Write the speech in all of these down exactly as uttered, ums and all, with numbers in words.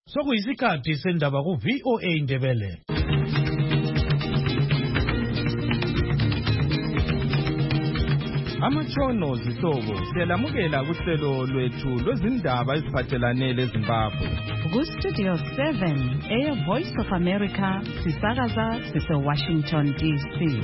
Sokuyisikhathi sendaba ku V O A Ndebele. Amatshono zihlobo siyalamukela kuhlelo lwethu lwezindaba eziphathelane leZimbabwe. Ku Studio seven, Air Voice of America, sisakaza sise Washington D C.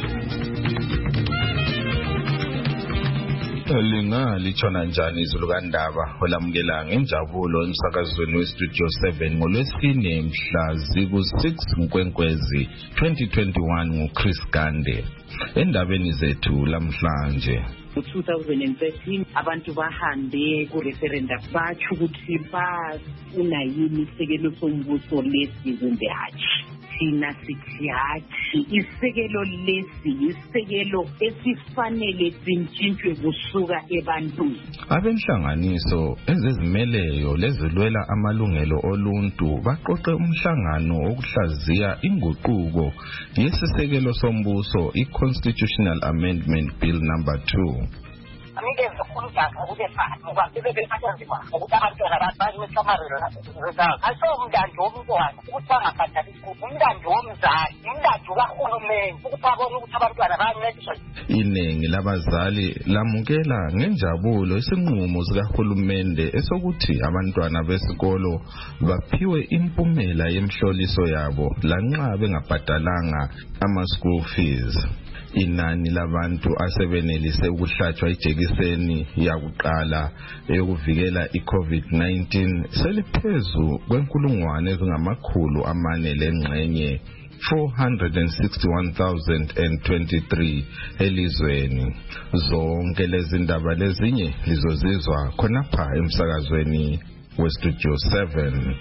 Linga lichona njani izulu kandaba olamukela ngenjabulo emsakazweni weStudio seven ngolwesine mhla ziku six Nkwenkwezi twenty twenty-one nguChris Gande. Endabeni zethu lamhlanje two thousand thirteen abantu bahambe ku referendum bathi ukuthi ba unayini isekelo sombuso lesi kumbe hatshi. Thina sithi hatshi isekelo lesi isekelo esifanele sintshintshwe kusuka ebantwini. Abenhlanganiso ezizimeleyo lezilwela amalungelo oluntu baqoqe umhlangano wokuhlaziya inguquko yesisekelo sombuso i-Constitutional Amendment Bill number two. Amigeza ukhulumanga ukuthi fana ngoba bebephathwa ukuthi abantwana abanye samarelo result aso umndando womntwana ukuthi bangabhadali isikole umndando womzali umndando kahulumeni ukuthi abone ukuthi abantwana bayancediswa. Iningi labazali lamukela ngenjabulo isinqumo sikahulumende esokuthi abantwana besikolo baphiwe impumela yemhloliso yabo lanxa bengabhadalanga ama-school fees. Inani labantu asebenelise ukuhlatshwa ijekiseni yakuqala eyokuvikela i-COVID nineteen seliphezu kwenkulungwane ezingamakhulu amane lengxenye four hundred sixty-one thousand twenty-three elizweni. Zonke lezi ndaba lezinye lizozizwa khonapha emsakazweni weStudio seven.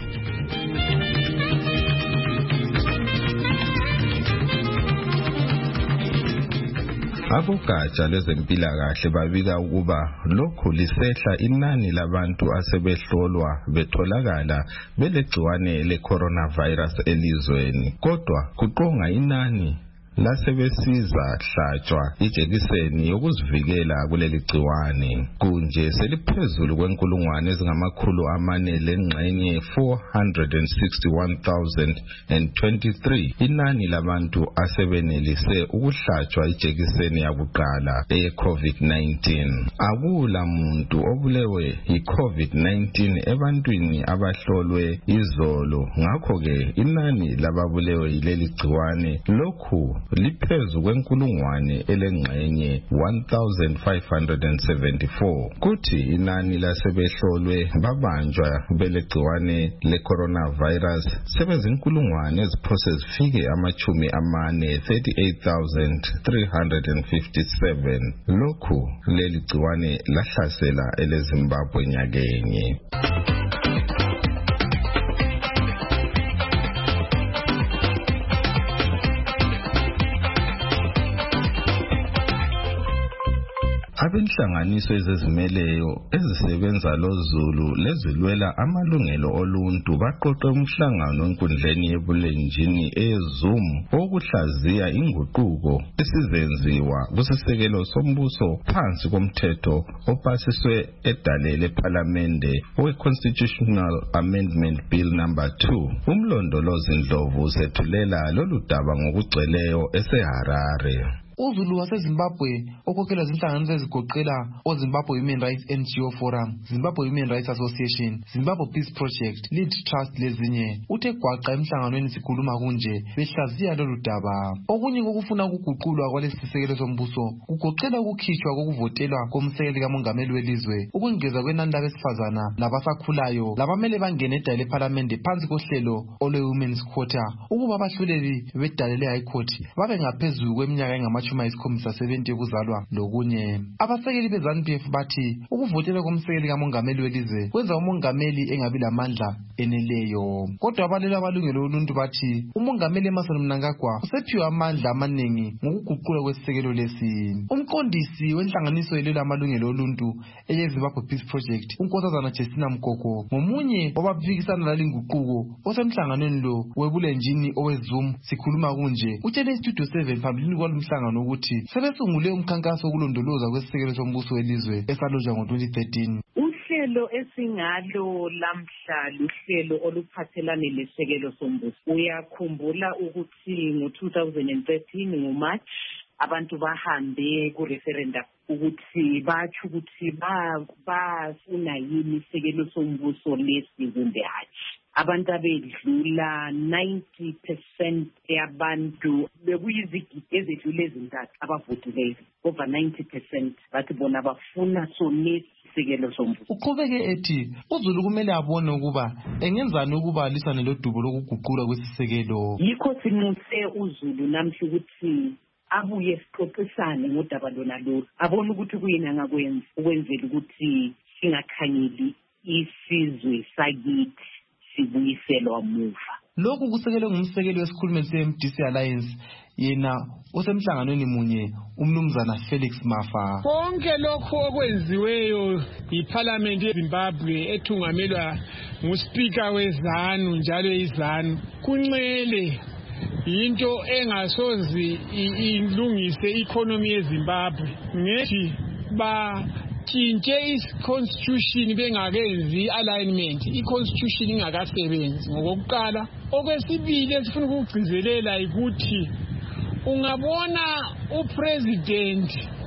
Abogatsha lezempilakahle babika ukuba lokhu lisehla inani labantu asebehlolwa betholakala belegciwane le-coronavirus elizweni, kodwa kuqonga inani lasebesiza hlatshwa ijekiseni yokuzivikela kuleli gciwane kunje seliphezulu kwenkulungwane ezingamakhulu amane lengxenye four hundred sixty-one thousand twenty-three inani labantu asebenelise ukuhlatshwa ijekiseni yakuqala eye-COVID nineteen. Akula muntu obulewe yi-COVID nineteen ebantwini abahlolwe izolo, ngakho-ke inani lababulewe yileli gciwane lokhu liphezu kwenkulungwane elengxenye one thousand five hundred seventy-four. Kuthi inani lasebehlolwe babanjwa belegciwane le-coronavirus sebezinkulungwane eziphose zifike amachumi amane thirty-eight thousand three hundred fifty-seven. Lokhu leli gciwane lahlasela eleZimbabwe nyakenye. Abenhlanganiso ezizimeleyo ezisebenza lozulu lezilwela amalungelo oluntu baqoqe umhlangano enkundleni yebulenjini eZoom okuhlaziya inguquko esizenziwa kusisekelo sombuso phansi komthetho opasiswe edale lePhalamende we-Constitutional Amendment Bill number two. Umlondolozi Ndlovu sethulela lolu daba ngokugcweleyo eseHarare. Uzulu waseZimbabwe okhokhela izinhlanganiso ezigoqela oZimbabwe Human Rights N G O Forum, Zimbabwe Human Rights Association, Zimbabwe Peace Project, Lead Trust lezinye uthe gwaqa emhlanganweni sikhuluma kunje behlaziya lolu daba. Okunye kokufuna ukuguqulwa kwalesi sisekelo sombuso kugoqela ukukhishwa kokuvotelwa komsekeli kamongameli welizwe, ukwengeza kwenani labesifazana labasakhulayo labamele bangene edale lePhalamende phansi kohlelo olwe-Women's Quota, ukuba abahluleli bedale le-High Court babe ngaphezulu kweminyaka engama chuma isikhombisa seventy yokuzalwa lokunye. Abasekeli beZANU P F bathi ukuvotela komsekeli kamongameli welizwe kwenza umongameli engabi lamandla eneleyo. Kodwa abalelo abalungelo oluntu bathi umongameli Emmerson Mnangagwa usephiwe amandla amaningi ngokuguqula kwesisekelo lesi. Umqondisi wenhlanganiso yelelo amalungelo oluntu eyeZimbabwe Peace Project, uNkosazana Justina Mkoko, ngomunye wabaphikisana lalinguquko osemhlanganweni lo webulenjini oweZoom sikhuluma kunje, utshele iStudio seven phambilini kwalomhlangano ukuthi sebesungule umkhankaso wokulondoloza kwesisekelo sombuso welizwe esalojwa ngo twenty thirteen. Uhlelo uhlelo esingalo lamhla luhlelo oluphathelane lesekelo sombuso. Uyakhumbula ukuthi ngo-two thousand thirteen ngoMarch abantu bahambe ku referendum ukuthi bathi ukuthi bafuna yini isekelo sombuso lesi kumbe hatshi. Abantu abedlula ninety percent yabantu bekuyizigidi ezidlule ezintathu abavotileyo, over ninety percent bathi bona bafuna sonesi isekelo sombuso. Uqhubeke ethi uZulu kumele abone ukuba engenzani ukuba lisane lodubo lokuguqula kwesisekelo. Yikho sinxuse uZulu namhla ukuthi abuye sixoxisane ngodaba lona lolu, abone ukuthi kuyini angakwenza ukwenzela ukuthi singakhanyeli isizwe sakithi sibuyiselwa muva. Lokhu kusekelwe ngumsekeli wesikhulumeli se-M D C Alliance yena osemhlanganweni munye umnumzana Felix Mafa. Konke lokho okwenziweyo yiParliament yeZimbabwe ethungamelwa nguSpeaker weZanu njalo iZanu kunxele into engasozi ilungise economy yeZimbabwe. Ngethi ba tshintshe i-constitution bengakenzi alignment, i-constitution ingakasebenzi ngokokuqala. Okwesibili esifuna ukugcizelela ukuthi ungabona upresident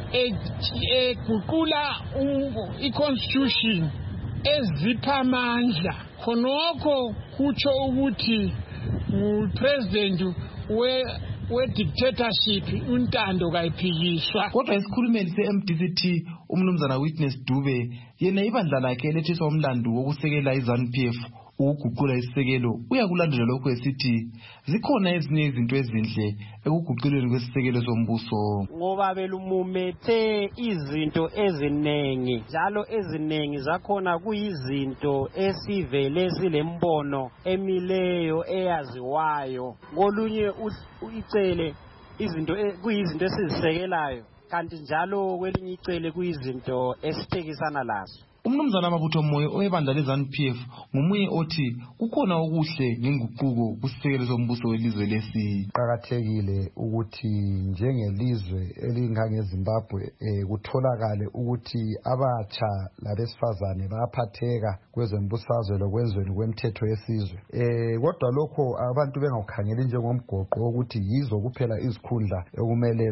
eguqula i-constitution ezipha amandla, khonokho kutsho ukuthi ngupresident we we-dictatorship untando kayiphikiswa. Kodwa isikhulumeli se-M D C T umnumzana Witness Dube yena ibandla lakhe elethiswa umlando wokusekela iZANU P F ukuguqula isisekelo uyakulandela lokho esithi zikhona ezinye izinto ezinhle ekuguqulweni kwesisekelo sombuso. Ngoba belumumethe izinto ezinengi njalo ezinengi zakhona kuyizinto esivele silembono emileyo eyaziwayo. Ngolunye icele izinto kuyizinto esizisekelayo kanti njalo kwelinye icele kuyizinto esiphekisana lazo. Umnumzana Mabutho Moyo oyebandla leZANU P F ngomunye othi kukhona okuhle ngenguquko kusisekelo sombuso welizwe lesi. Qakathekile ukuthi njengelizwe elingange Zimbabwe eh, kutholakale ukuthi abatsha labesifazane bayaphatheka kwezembusazwe lokwenzweni kwemthetho yesizwe. Eh kodwa lokho abantu bengakukhangeli njengomgoqo ukuthi yizo kuphela izikhundla ekumele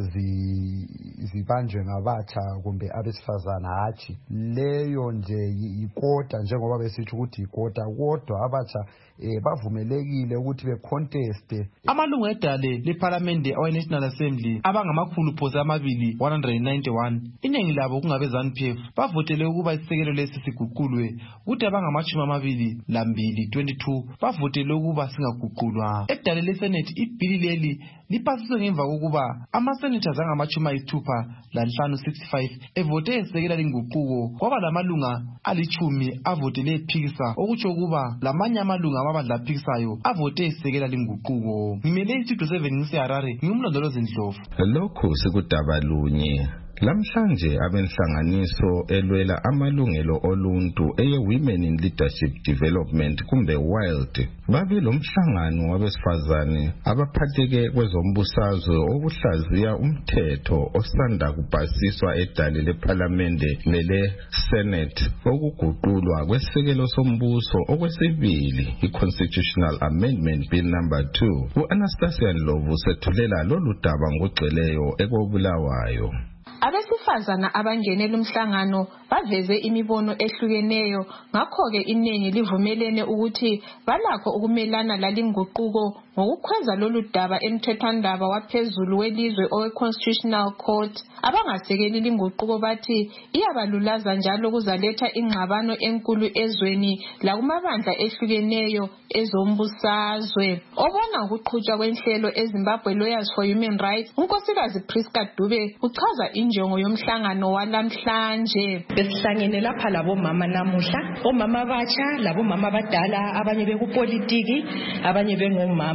zibanjwe ngabatsha kumbe abesifazane hatshi. Leyo nje ikota njengoba besithi ukuthi ikota kodwa abatsha eh bavumelekile ukuthi beconteste. Amalungu edale leParliament awe-National Assembly abangamakhulu phose amabili one hundred ninety-one iningi labo kungabe ZANU P F bavotele ukuba isisekelo lesi siguqulwe, kuthi abangamashumi amabili lambili twenty-two bavotele ukuba singaguqulwa. Edale leSenate ibhili leli lipasiswe ngemva kokuba ama-senators angamashumi ayisithupha lanhlanu sixty-five evote isekela linguquko, kwaba lamalunga alichumi avotele iphikisa, okutsho ukuba lamanye amalunga amabandla aphikisayo avote isekela linguquko. Ngimele iStudio seven ngiseHarare, ngumlondolozi Ndlovu. Lokhu sikudaba lunye. Lamhlanje abenhlanganiso elwela amalungelo oluntu eye Women in Leadership Development kumbe WILD babe lomhlangano wabesifazane abaphatheke kwezombusazwe okuhlaziya umthetho osanda kupasiswa edale leParliamente lele Senate okuguqulwa kwesisekelo sombuso okwesibili i-Constitutional Amendment Bill number two. U-Anastasia Ndlovu sethulela lolu daba ngogcweleyo ekobulawayo. Abesifazana abangenela umhlangano baveze imibono ehlukeneyo, ngakho-ke iningi livumelene ukuthi balakho ukumelana lalinguquko ngokukhweza lolu daba emthethwandaba waphezulu welizwe owe-Constitutional Court. Abangasekeli linguquko bathi iyabalulaza njalo kuzaletha ingxabano enkulu ezweni lakumabandla ehlukeneyo ezombusazwe. Obona ukuqhutshwa kwenhlelo eZimbabwe Lawyers for Human Rights, unkosikazi Priska Dube uchaza injongo yomhlangano walamhlanje. Besihlangene lapha labomama namuhla, omama abatsha labomama abadala, abanye bekupolitiki, abanye bengomama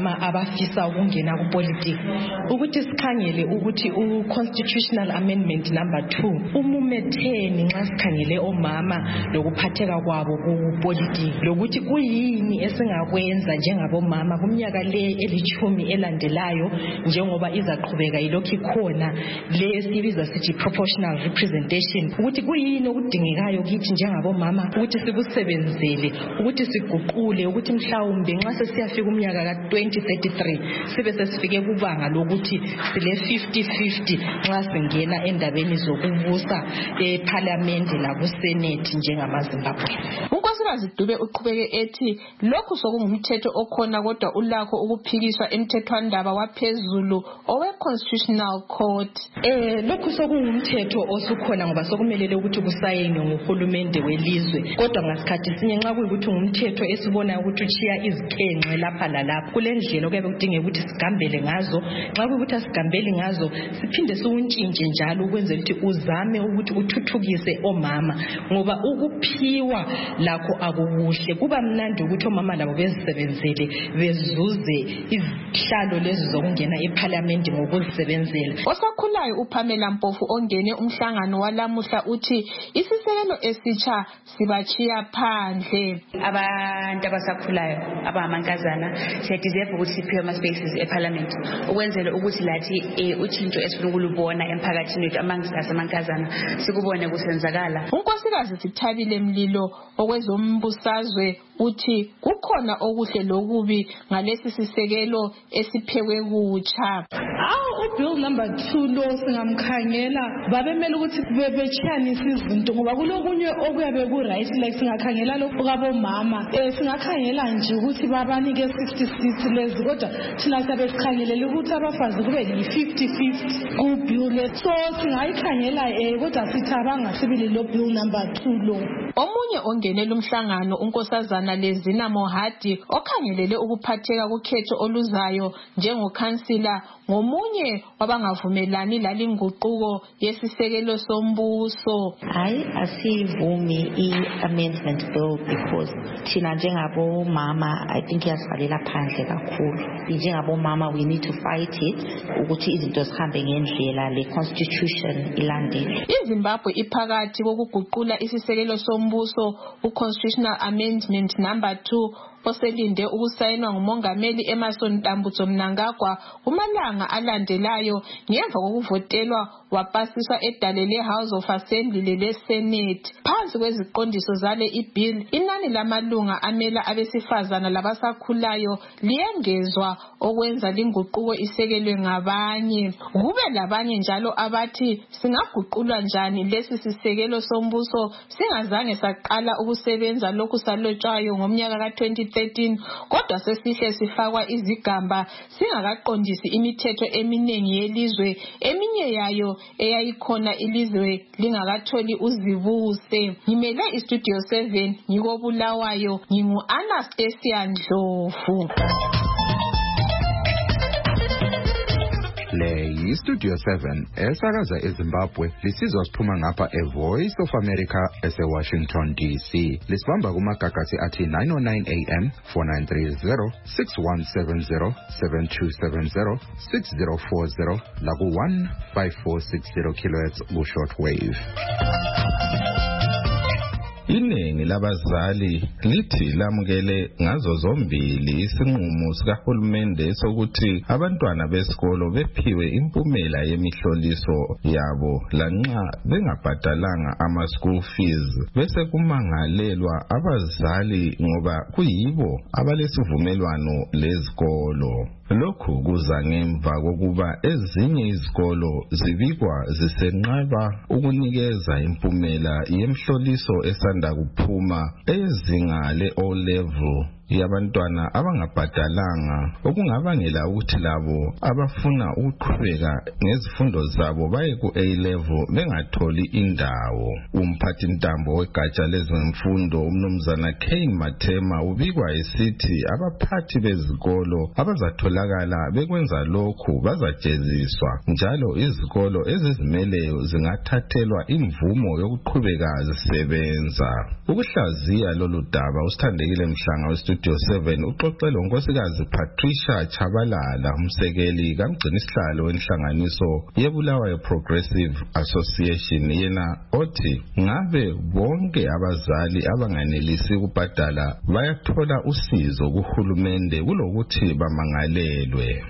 omama abafisa ukungena kupolitiki ukuthi sikhangele ukuthi u-constitutional amendment number two umumetheni nxa sikhangele omama lokuphatheka kwabo kupolitiki lokuthi kuyini esingakwenza njengabomama kumnyaka le elithumi elandelayo njengoba izaqhubeka ilokhu ikhona le esibiza sithi proportional representation ukuthi kuyini okudingekayo kithi njengabomama ukuthi sikusebenzele ukuthi siguqule ukuthi mhlawumbe nxa sesiyafika umnyaka ka twenty thirty-three sibe sesifike kubanga lokuthi sile fifty fifty nxa singena endabeni zokubusa eParliament lakuSenate njengamaZimbabwe. uNkosikazi Dube uqhubeke ethi lokhu sokungumthetho okhona kodwa ulakho ukuphikiswa emthethwandaba waphezulu owe Constitutional Court. Eh lokhu sokungumthetho osukhona ngoba sokumelele ukuthi kusayinwe nguhulumende welizwe kodwa ngasikhathi sinye nxa kuyikuthi ngumthetho esibona ukuthi uchiya izikhenxe lapha lalapha kulendlela okuyabe kudingeka ukuthi sigambele ngazo nxa kuyikuthi asigambeli ngazo siphinde siwuntshintshe njalo ukwenzela ukuthi uzame ukuthi uthuthukise omama ngoba ukuphiwa lakho akukuhle kuba mnandi ukuthi omama labo bezisebenzele bezuze izihlalo lezi zokungena eParliament ngokuzisebenzela. Osakhulayo uPamela Mpofu ongene umhlangano walamuhla uthi isisekelo esitsha sibachiya phandle abantu abasakhulayo abangamankazana siyadeserve ukuthi siphiwe ama spaces eParliament ukwenzela ukuthi lathi utshintsho esifuna ukulubona emphakathini wethu amankazana sikubone kusenzakala. uNkosikazi Sithabile Mlilo okwezombusazwe uthi kukhona okuhle lokubi ngalesi sisekelo esiphekwe kutsha. Awu ubill number two lo singamkhangela babemela ukuthi bebetshanisa izinto ngoba kulokunye okuyabe ku right like singakhangela lokho kabomama eh singakhangela nje ukuthi babanike sixty six lezi kodwa thina sabe sikhangelela ukuthi abafazi kube yi fifty fifty ku bill le so singayikhangela eh kodwa sithabanga sibili lo bill number two lo. Omunye ongenela umhlangano uNkosazana Lezina Mohadi okhangelele ukuphatheka kukhetho oluzayo njengokhansila ngomunye wabangavumelani lalinguquko yesisekelo sombuso. Hayi asivumi i-amendment bill because thina njengabo mama I think yasivalela phandle kakhulu. Njengabo mama we need to fight it ukuthi izinto zihambe ngendlela le constitution ilandele. iZimbabwe iphakathi kokuguqula isisekelo sombuso u-constitutional amendment number two oselinde ukusayinwa ngumongameli Emmerson Tambutso Mnangagwa kumalanga alandelayo ngemva kokuvotelwa wapasiswa edalele House of Assembly le Senate. Phansi kweziqondiso zale ibill inani lamalunga amela abesifazana labasakhulayo liyengezwa okwenza linguquko isekelwe ngabanye. Kube labanye njalo abathi singaguqulwa njani lesi sisekelo sombuso singazange saqala ukusebenza lokhu salotshwayo ngomnyaka ka twenty thirteen kodwa sesihle sifakwa izigamba singakaqondisi imithetho eminingi yelizwe eminye yayo eyayikhona ilizwe lingakatholi uzibuse. Ngimele iStudio seven ngikobulawayo ngingu Anastasia Ndlovu. Le yiStudio seven esakaza eZimbabwe lisizwa siphuma ngapha eVoice of America eseWashington D C. Lisibamba kumagagasi athi nine oh nine A M, four nine three zero, six one seven zero, seven two seven zero, six zero four zero laku one five four six zero kilohertz ku shortwave. Iningi labazali lithi lamukele ngazo zombili isinqumo sikahulumende sokuthi abantwana besikolo bephiwe impumela yemihloliso yabo lanxa bengabhadalanga ama school fees bese kumangalelwa abazali ngoba kuyibo abalesivumelwano lezikolo. Lokhu kuza ngemva kokuba ezinye izikolo zibikwa zisenqaba ukunikeza impumela yemhloliso esanda kuphuma ezinga le-O level yabantwana abangabhadalanga okungabangela ukuthi labo abafuna ukuqhubeka ngezifundo zabo baye ku A level bengatholi indawo. Umphathi ntambo wegatsha lezemfundo umnumzana Kane Mathema ubikwa esithi abaphathi bezikolo abazatholakala bekwenza lokhu bazajeziswa njalo izikolo ezizimeleyo zingathathelwa imvumo yokuqhubeka zisebenza. Ukuhlaziya lolu daba usithandekile Mhlanga weStudio Studio seven uxoxele unkosikazi Patricia Chabalala umsekeli kamgcinisihlalo wenhlanganiso yeBulawayo Progressive Association yena othi ngabe bonke abazali abanganelisi ukubhadala bayathola usizo kuhulumende kulokuthi bamangalelwe.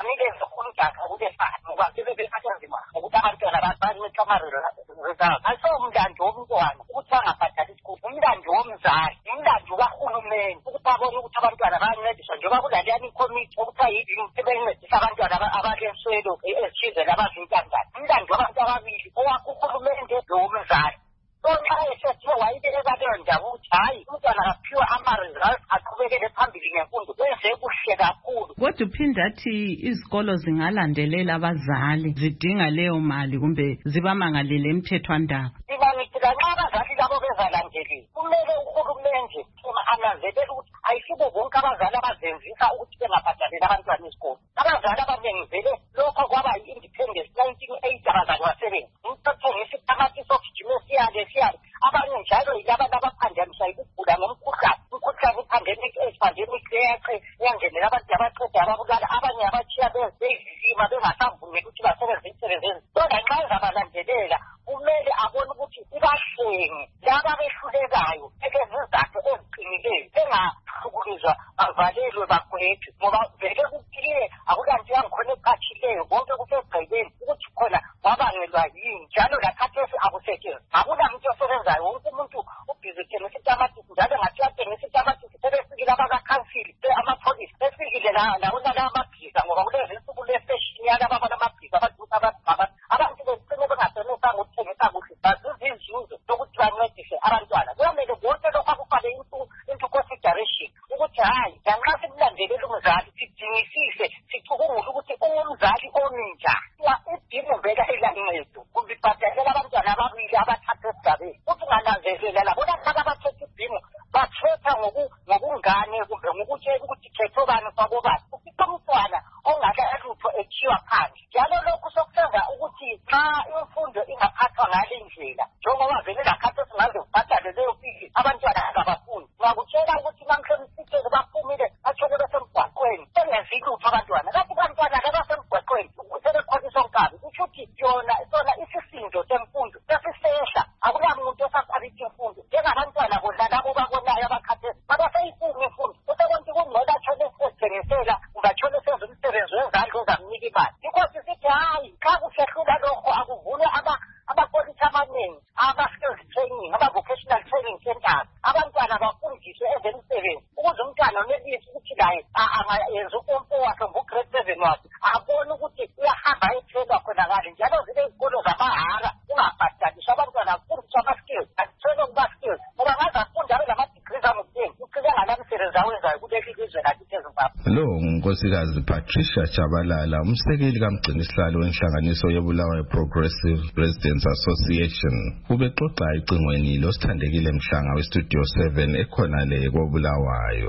Aso umndandi womntwana ukuthi angabhadali isikole umndandi womzali umndandi kahulumeni ukuthi abone ukuthi abantwana bayancediswa njengoba kulaliyani ikomiti okuthiwa yini sebencedisa abantwana abalenswelo ezithize labazintandane umndandi wabantu ababili owakho uhulumende lowomzali. Nxa esethiwe wayibeka leyo ndawo ukuthi hayi umntwana akaphiwa ama-results aqhubekele phambili ngemfundo benze kuhle kakhulu. Kodwa uphinde athi izikolo zingalandelela abazali zidinga leyo mali kumbe zibamangalele emthethwandaba. Mina ngithi lanxa abazali labo bezalandelile kumele uhulumende ananzelele ukuthi ayisibo bonke abazali abazenzisa ukuthi bengabhadaleli abantwana esikolo. Abazali abaningi vele lokho kwaba yi-independence nineteen eighty abazali basebenzi umthethengisa isitamatisi okujime siyale siyale abanye njalo yilaba abaphandaniswa yikugula ngomkhuhlane umkhuhlane i-pandemic age-pandemic leyace yangenela abantu abaqeda ababulala abanye abatshiya bezilima bengasavumeli ukuthi basebenze imisebenzi ezi. Kodwa nxa ezabalandelela kumele abone ukuthi ibahlenge laba behlulekayo elezizathu eziqinileyo bengahlukuluzwa bavalelwe bagwetshwe ngoba vele kuphile akulanto yangikhona eqatshileyo konke kusegcekeni ukuthi khona wabangelwa yini njalo lakhathesi akusetshenziswa akula muntu osebenzayo wonke umuntu ubhizi uthengisa itamatisi njalo ngathi uyathengisa itamatisi sebefikile abakakhansili amapholisi befikile lawona lawo amabhiza ngoba kulezi nsuku lefeshini yalaba abanamabhiza abadusa abantu begcine bengasebenzanga ukuthengisa kuhle bazuza izinzuzo zokuthi bancedise abantwana. Kuyamele bonke lokho akufake into consideration ukuthi hayi lanxa sikulandelela umzali sidingisise sicubungule ukuthi umzali ominja idingo vele elancedo kubibhadalela abantwana ababili abathatha esigabeni ukuthi ungananzelela labona laba abathetha idingo bathetha ngokungane kumbe ngokutshela ukuthi khetho bani kwabobani ufica umntwana ongakalutho ekhiwa phandle njalo lokhu sokusenza ukuthi xa imfundo ingaphathwa ngale ndlela njengoba vele lakhathesi ngaze kubhadale leyo fisi abantwana abafundi ngakutshela ukuthi namhlemisithele baphumile bathole besemgwaqweni bengenzi lutho abantwana kathi abantwana labasemgwaqweni sebekhonisa onkabi kusho ukuthi yona sona isisindo semfundo sesisehla akulamuntu osasabitha imfundo njengabantwana bona labo bakonayo abakhathesi babaseyifuni imfundo usekonti kungcola athole esithengisela kumbe athole senza umsebenzi wezandla ozamnika imali yikho sisithi hayi xa kusehlula lokho akuvulwe amapolisi amaningi ama-skills training ama-vocational training centers abantwana bafundiswe ezemisebenzi ukuze umntwana onelisi ukuthi laye angayenza umpompo wakhe ngu-grade seven wakhe abone ukuthi uyahamba ethelwa khona ngale njalo zibe izikolo zamahara ungabhadaliswa abantwana kufundiswa ama-skills athelwe kuba-skills ngoba ngaze afunde abe nama-degrees amuthengi ucike nganamisebenzi awenzayo kuleli lizwe lakithi eZimbabwe. Lo unkosikazi Patricia Chabalala umsekeli kamgcinisihlalo wenhlanganiso yeBulawayo Progressive Residents Association ubexoxa icingweni losithandekile Mhlanga weStudio seven ekhona le koBulawayo.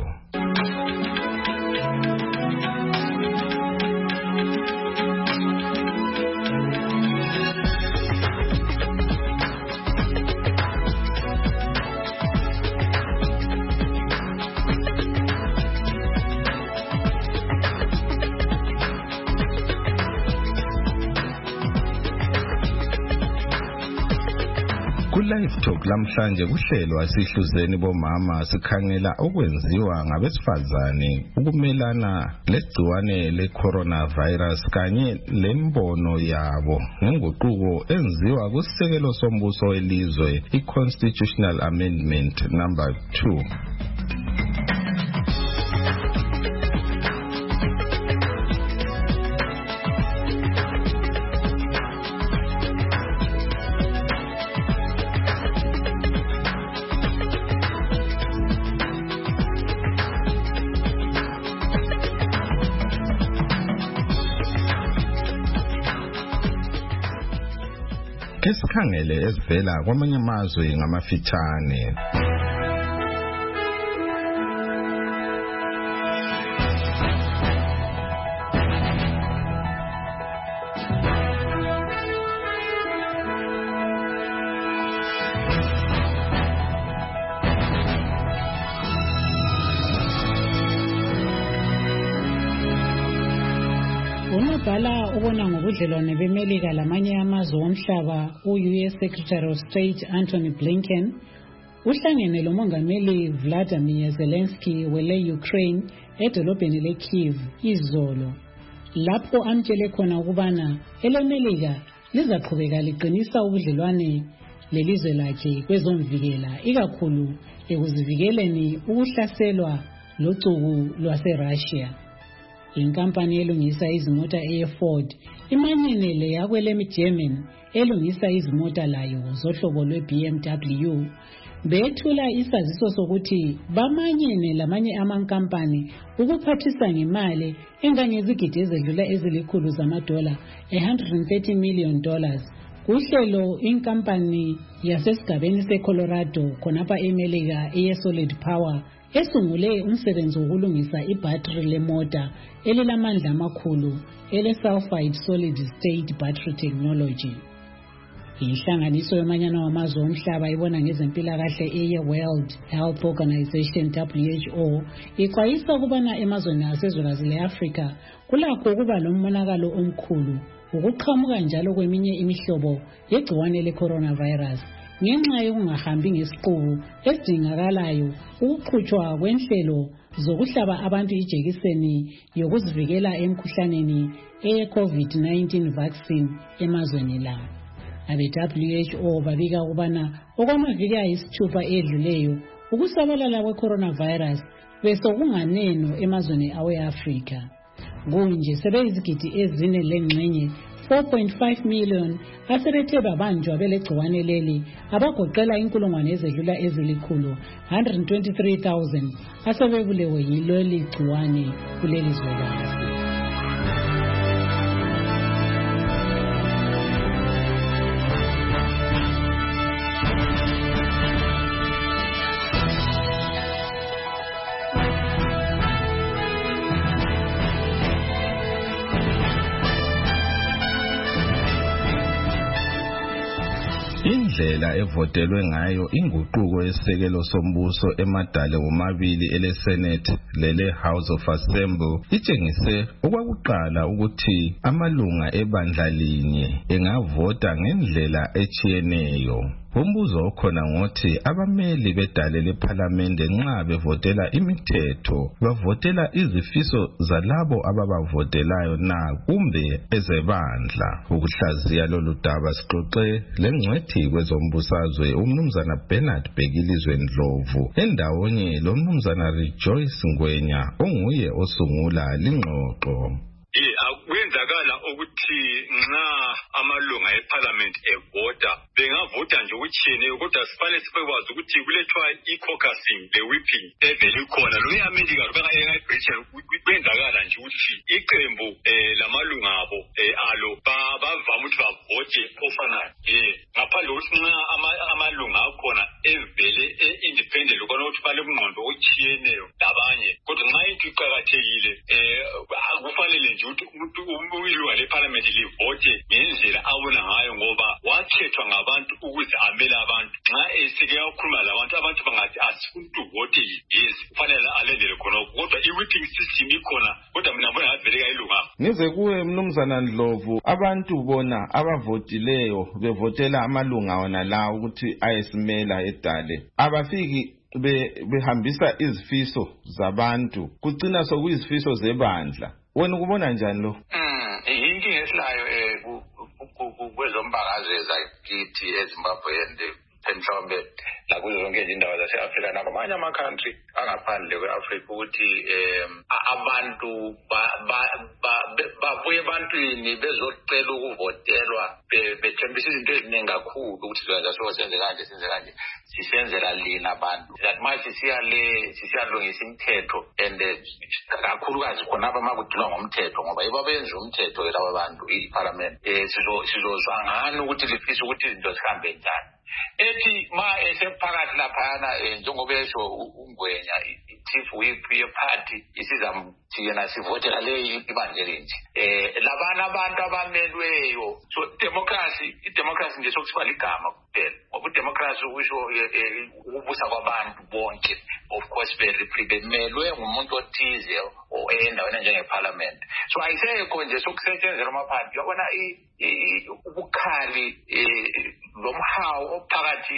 Live Talk lamhlanje kuhlelwa sihluzeni bomama sikhangela okwenziwa ngabesifazane ukumelana legciwane le-coronavirus kanye lembono yabo ngenguquko enziwa kusekelo sombuso welizwe i-Constitutional Amendment number two. Esikhangele ezivela kwamanye amazwe ngamafitshane. Unobhala obona ngobudlelwane beMelika lamanye amazwe omhlaba u-U S Secretary of State Antony Blinken uhlangene lomongameli Vladimir Zelensky wele-Ukraine edolobheni le-Kyiv izolo, lapho amtshele khona ukubana eleMelika lizaqhubeka liqinisa ubudlelwane lelizwe lakhe kwezomvikela, ikakhulu ekuzivikeleni ukuhlaselwa locuku lwaseRussia. Inkampani elungisa izimota eFord imanyene leyakwelemi German elungisa izimota layo zohlobo lwe-B M W bethula isaziso sokuthi bamanyene lamanye amankampani ukuphathisa ngemali engangezigidi ezedlula ezilikhulu zamadola one hundred thirty million dollars kuhlelo inkampani yasesigabeni seColorado khonapha eMelika eyeSolid Power esungule umsebenzi wokulungisa ibhatri lemota elilamandla amakhulu ele-sulfide solid state battery technology. Inhlanganiso yomanyano wamazwe omhlaba ibona ngezempilakahle eye-World Health Organization W H O ixwayisa ukubana emazweni asezwekazi le-Afrika kulakho ukuba lomonakalo omkhulu ukuqhamuka njalo kweminye imihlobo yegciwane le-coronavirus ngenxa yokungahambi ngesiqubu esidingakalayo ukuqhutshwa kwenhlelo zokuhlaba abantu ijekiseni yokuzivikela emkhuhlaneni eye-COVID nineteen vaccine emazweni la. Abe-W H O babika ukubana okwamaviki ayisithupha edluleyo ukusabalala kwe-coronavirus besokunganeno emazweni awe-Afrika. Kunje sebeyizigidi ezine lengxenye four point five million asebethe babanjwa belegciwane leli abagoqela inkulungwane ezedlula ezilikhulu one hundred twenty-three thousand asebebulewe yileli gciwane kuleli zwekazi. Indlela evotelwe ngayo inguquko yesekelo sombuso emadale womabili ele-Senate lele-House of Assembly itshengise okwakuqala ukuthi amalunga ebandla linye engavota ngendlela echiyeneyo. Umbuzo okhona ngothi abameli bedale lePhalamende nxa bevotela imithetho bavotela izifiso zalabo ababavotelayo na kumbe ezebandla. Ukuhlaziya lolu daba sixoxe lengcwethi kwezombusazwe umnumzana Bernard Bhekilizwe Ndlovu endawonye lomnumzana Rejoice Ngwenya onguye osungula lingxoxo. Kwenzakala ukuthi nxa amalunga eParliament evota bengavota nje ukutshiyeneyo, kodwa sifanele sibekwazi ukuthi kulethwa i-caucusing le-whipping evele ikhona lo eAmerica lobeka e-Britain. Kwenzakala nje ukuthi iqembu lamalunga abo alo bavama ukuthi bavote ofanayo ngaphandle kokuthi nxa amalunga akhona evele e-independent lokona ukuthi balebungqondo otshiyeneyo labanye, kodwa nxa into iqakathekile kufanele nje ukuthi umuntu ilunga leParliament livote ngendlela abona ngayo, ngoba wakhethwa ngabantu ukuze amele abantu. Nxa esike yakhuluma labantu abantu bangathi asifuni uvote yes, kufanele alendele khona, kodwa i-whipping system ikhona, kodwa mina mbona ngavele kayilunga. Nize kuwe mnumzana Ndlovu, abantu bona abavotileyo bevotela amalunga wona la ukuthi ayesimela edale abafiki behambisa izifiso zabantu kucina sokuyizifiso zebandla. Wena ukubona njani lo? Mm, inkinga esilayo eh kwezombangazwe zakithi eZimbabwe and mhlawumbe nakuzo zonke izindawo zase-Afrika nakwamanye ama-country angaphandle kwe-Afrika ukuthi um abantu babuye ebantwini bezocela ukuvotelwa bethembisa izinto eziningi kakhulu ukuthi sizoyenza so senze kanje senze kanje sisenzela lina abantu that manje sisiyale sisiyalungisa imithetho and kakhulukazi khonapha makudilwa ngomthetho ngoba yibo benza umthetho laba bantu iParliament eh sizozwa ngani ukuthi lifisa ukuthi izinto zihambe njani. Ethi ma esephakathi laphana njengoba esho uNgwenya chief whip yeparty isizamthiyena sivotela le ibandla elinje eh labana abantu abamelweyo. So democracy idemocracy nje sokusiba ligama kuphela ngoba udemocracy usho ukubusa kwabantu bonke, of course bemelwe ngumuntu othize endaweni njengeparliament. So ayisekho nje sokusetshenzela amaphanti. Uyabona ubukhali lomhawu ophakathi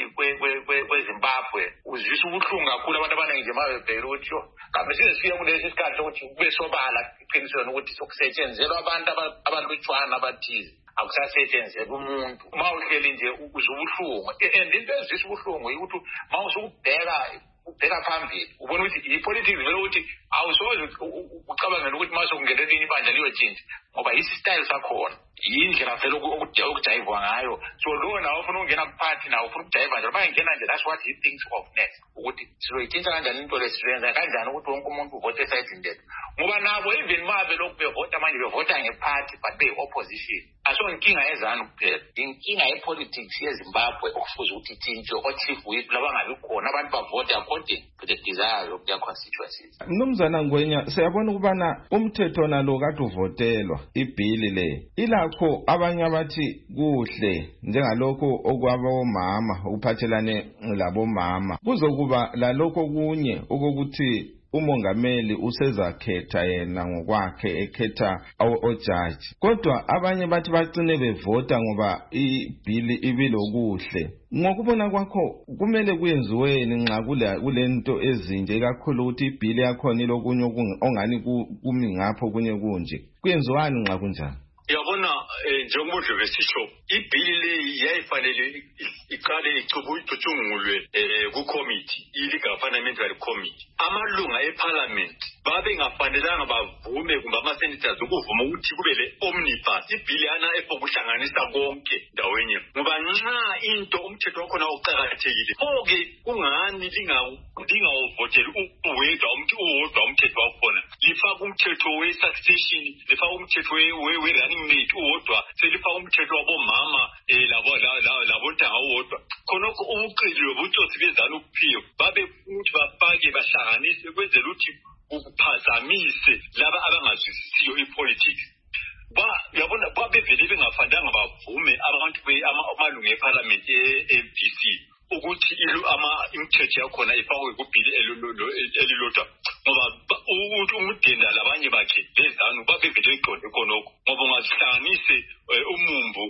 kweZimbabwe uzwisa ubuhlungu kakhulu abantu abaningi nje mabebheka ukuthi yo kambe sizefika kulesi sikhathi ukuthi kube sobala iqinisweni ukuthi sokusetshenzelwa abantu abalutshwana abathize akusasetshenzela umuntu uma uhleli nje uzwa ubuhlungu and into ezwisa ubuhlungu ukuthi uma usukubheka ubheka phambili ubona ukuthi ipolitics vele ukuthi awusoze ucabangela ukuthi mase kungena elinye ibandla liyotshintsha ngoba isistyle sakhona indlela vele okujayivwa ngayo. So lo nawo ufuna ukungena kuphathi nawo ufuna ukujayiva nje bayingena nje that's what he thinks of next ukuthi sizoyitshintsha kanjani into lesiyenza kanjani ukuthi wonke umuntu uvote esayidini lethu ngoba nabo even mabe lokhu bevota manje bevota ngephathi but be opposition aso inkinga ezani kuphela inkinga yepolitics yeZimbabwe okufuza ukuthi itshintshwe ochief whip labangabi khona abantu bavota according to the desire of their constituencies. Mnumzana Ngwenya siyabona ukubana umthetho nalo kade uvotelwa ibhili le ilakho abanye abathi kuhle njengalokho okwabomama uphathelane labomama kuzokuba lalokho kunye okokuthi umongameli usezakhetha yena ngokwakhe ekhetha ojaji kodwa abanye bathi bagcine bevota ngoba ibhili ibilokuhle. Ngokubona kwakho kumele kuyenziweni nxa kulento ezinje kakhulu ukuthi ibhili yakhona ilokunye ongani kumi ngapho kunye kunje kuyenziwani nxa kunjani? Yabona njengoba besisho ibhili yayifanele iqale icubungulwe ku committee illegal parliamentary committee amalunga eparliament babe ngafanelanga bavume kumbe ama senators ukuvuma ukuthi kube le omnibus ibhili yana efokuhlanganisa konke ndawenye ngoba nxa into umthetho wakhona uqhakathekile oke kungani linga uvotela uwedwa umuntu uwodwa umthetho wakhona lifaka umthetho we succession lifaka umthetho we we running mate uwodwa selifaka umthetho wabomama labo labo ntanga uwodwa khonokho ubuqili bobuthosi bezana ukuphiwa babe ukuthi bafake bahlanganise kwenzela ukuthi ukuphazamise laba abangazwisisiyo ipolitics ba yabona babevele bengafanelanga bavume abantu amalungu eparliament e-M D C ukuthi ilo ama imithetho yakhona ifakwe kubhili elilodwa ngoba ukuthi umudenda labanye bakhe lezanu babevele iqonde khonokho ngoba ungazihlanganise umumbu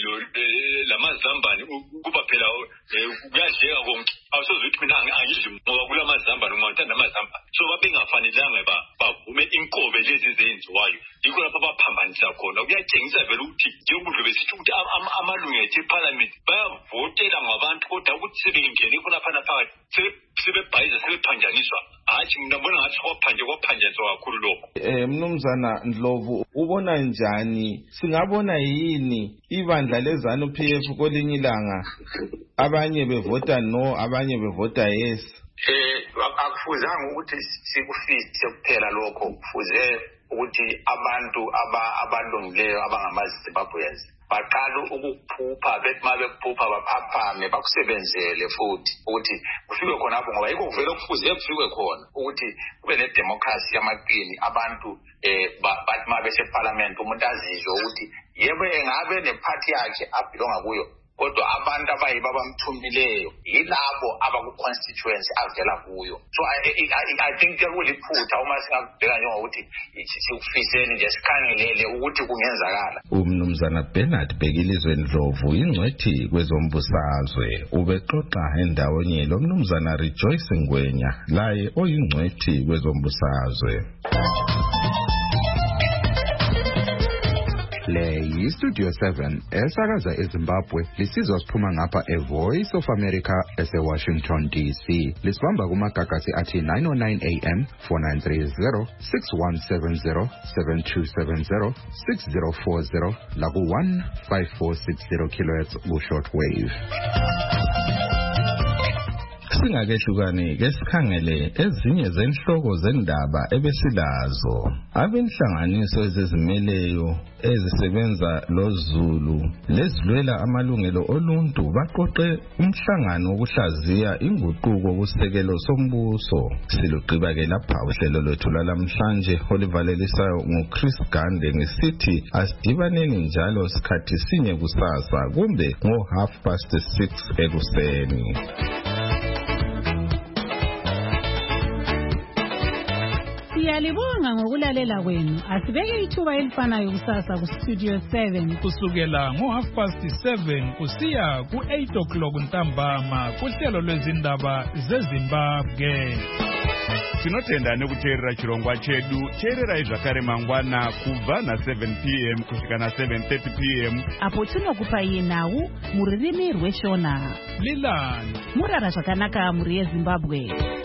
lamazambane kuba phela kuyadleka konke awusoze ukuthi mina angidli ngoba kulamazambane ungathanda amazambane so babengafanelanga bavume inkobe lezi zenziwayo yikho lapho baphambanisa khona kuyatshengisa vele ukuthi njengoba besithi ukuthi amalungu ethu eparliament bayavotela ngabantu kodwa ukuthi sebengene khona phana phakathi sebebhayiza sebephanjaniswa hathi mina ngibona ngathi kwaphanje kwaphanjaniswa kakhulu lokho. Eh Mnumzana Ndlovu ubona njani singabona yini ibandla lezanu P F kolinye ilanga abanye bevota no abanye bevota yes? Eh akufuzanga ukuthi sikufise kuphela lokho kufuze ukuthi abantu abalungileyo abangamaZimbabweans baqala ukuphupha bethi mabe kuphupha baphaphame bakusebenzele futhi ukuthi kufike khona apho ngoba yikho kuvela kufuze kufike khona ukuthi kube ne democracy yamaqini abantu eh bathi mabe separliament umuntu azizwe ukuthi yebo engabe nephathi yakhe abhilonga kuyo kodwa abantu abayiba bamthumileyo yilabo abaku-constituency avela kuyo. So I, I, I think kuliphutha uma singabheka njengokuthi sikufiseni nje sikhangelele ukuthi kungenzakala. Umnumzana Bernard Bhekilizwe Ndlovu ingcwethi kwezombusazwe ubexoxa endaweni lo mnumzana Rejoice Ngwenya laye oyingcwethi kwezombusazwe. Le yi-Studio seven esakaza eZimbabwe lisizwa siphuma ngapha e-Voice of America ese-Washington D C. Lisibamba kumagagasi athi nine oh nine A M, four nine three zero, six one seven zero, seven two seven zero, six zero four zero laku one five four six zero kilohertz ku-shortwave. Singakehlukani ke sikhangele ezinye zenhloko zendaba ebesilazo. Abenhlanganiso ezizimeleyo ezisebenza loZulu lezilwela amalungelo oluntu baqoqe umhlangano wokuhlaziya inguquko kusekelo sombuso. Siluqiba ke lapha uhlelo lwethu lamhlanje olivalelisayo nguChris Gande ngesithi asidibaneni njalo sikhathi sinye kusasa kumbe ngo half past six ekuseni. Siyalibonga ngokulalela kwenu. Asibeke ithuba elifanayo kusasa ku Studio seven kusukela ngo half past seven kusiya ku eight o'clock ntambama kuhlelo lwezindaba zeZimbabwe. Tinotenda nekuteerera chirongwa chedu. Teererai zvakare mangwana kubva na seven p m kusvika na seven thirty p m apo tinokupai nhau muririmi rweshona. Lilani murara zvakanaka muri yeZimbabwe.